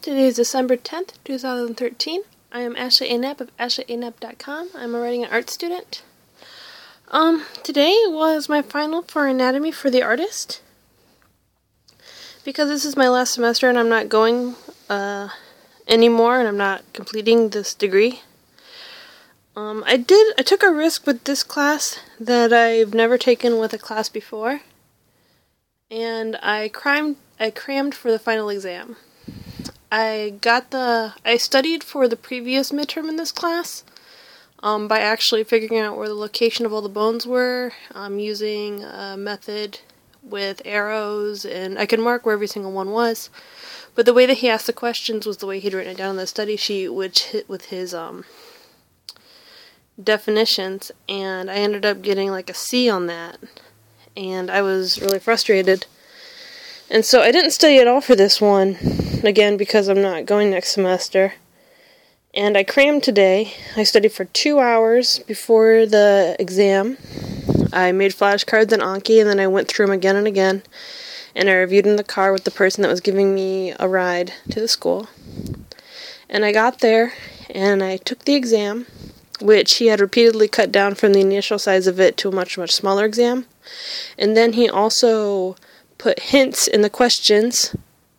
Today is December 10th, 2013. I am Ashley A. Knapp of ashleyaKnapp.com. I'm a writing and art student. Today was my final for Anatomy for the Artist. Because this is my last semester and I'm not going anymore and I'm not completing this degree. I took a risk with this class that I've never taken with a class before. And I crammed for the final exam. I studied for the previous midterm in this class by actually figuring out where the location of all the bones were, using a method with arrows, and I could mark where every single one was. But the way that he asked the questions was the way he'd written it down on the study sheet, which hit with his definitions, and I ended up getting like a C on that, and I was really frustrated. And so I didn't study at all for this one, again, because I'm not going next semester. And I crammed today. I studied for 2 hours before the exam. I made flashcards and Anki, and then I went through them again and again. And I reviewed in the car with the person that was giving me a ride to the school. And I got there, and I took the exam, which he had repeatedly cut down from the initial size of it to a much, much smaller exam. And then he also put hints in the questions,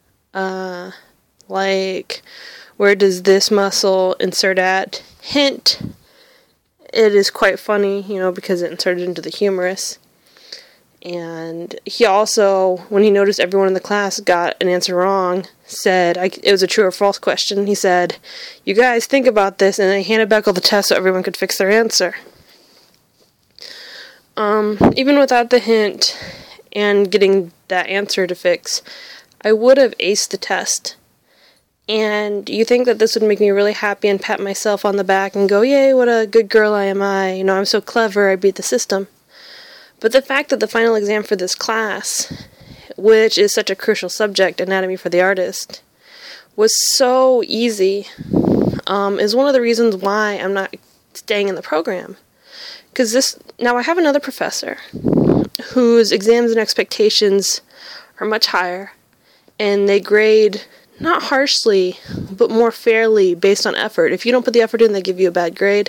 like, where does this muscle insert at? Hint, it is quite funny, because it inserted into the humerus. And he also, when he noticed everyone in the class got an answer wrong, said, it was a true or false question, he said, "You guys think about this," and then he handed back all the tests so everyone could fix their answer. Even without the hint and getting that answer to fix, I would have aced the test. And you think that this would make me really happy and pat myself on the back and go, "Yay, what a good girl I am. I'm so clever, I beat the system." But the fact that the final exam for this class, which is such a crucial subject, Anatomy for the Artist, was so easy, is one of the reasons why I'm not staying in the program. Because now I have another professor whose exams and expectations are much higher, and they grade not harshly, but more fairly based on effort. If you don't put the effort in, they give you a bad grade.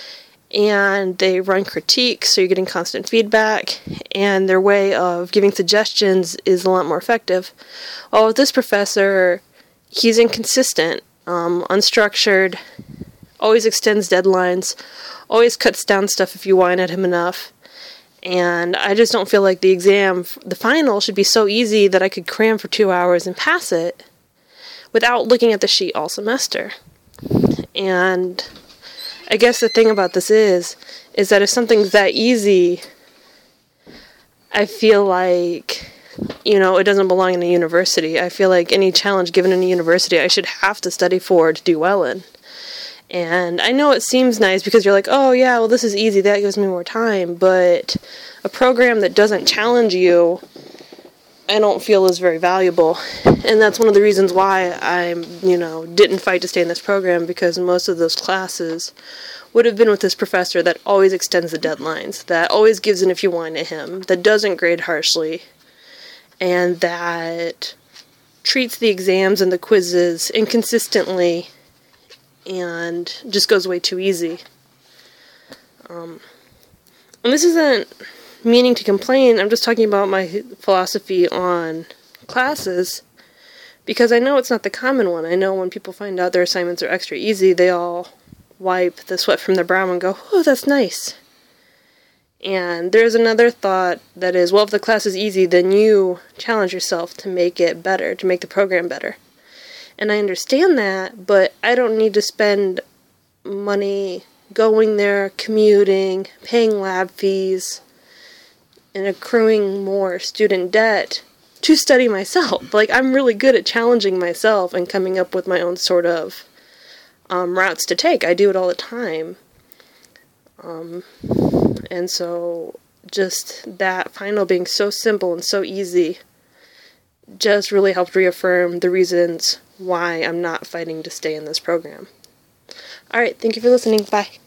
And they run critiques, so you're getting constant feedback, and their way of giving suggestions is a lot more effective. While with this professor, he's inconsistent, unstructured, always extends deadlines, always cuts down stuff if you whine at him enough. And I just don't feel like the final should be so easy that I could cram for 2 hours and pass it without looking at the sheet all semester. And I guess the thing about this is that if something's that easy, I feel like, it doesn't belong in a university. I feel like any challenge given in a university I should have to study for to do well in. And I know it seems nice because you're like, oh yeah, well this is easy, that gives me more time, but a program that doesn't challenge you, I don't feel is very valuable. And that's one of the reasons why I, didn't fight to stay in this program, because most of those classes would have been with this professor that always extends the deadlines, that always gives in if you whine at him, that doesn't grade harshly, and that treats the exams and the quizzes inconsistently and just goes way too easy. And this isn't meaning to complain, I'm just talking about my philosophy on classes, because I know it's not the common one. I know when people find out their assignments are extra easy, they all wipe the sweat from their brow and go, "Oh, that's nice." And there's another thought that is, well, if the class is easy, then you challenge yourself to make it better, to make the program better. And I understand that, but I don't need to spend money going there, commuting, paying lab fees, and accruing more student debt to study myself. Like, I'm really good at challenging myself and coming up with my own sort of routes to take. I do it all the time. And so just that final being so simple and so easy just really helped reaffirm the reasons why I'm not fighting to stay in this program. Alright, thank you for listening. Bye.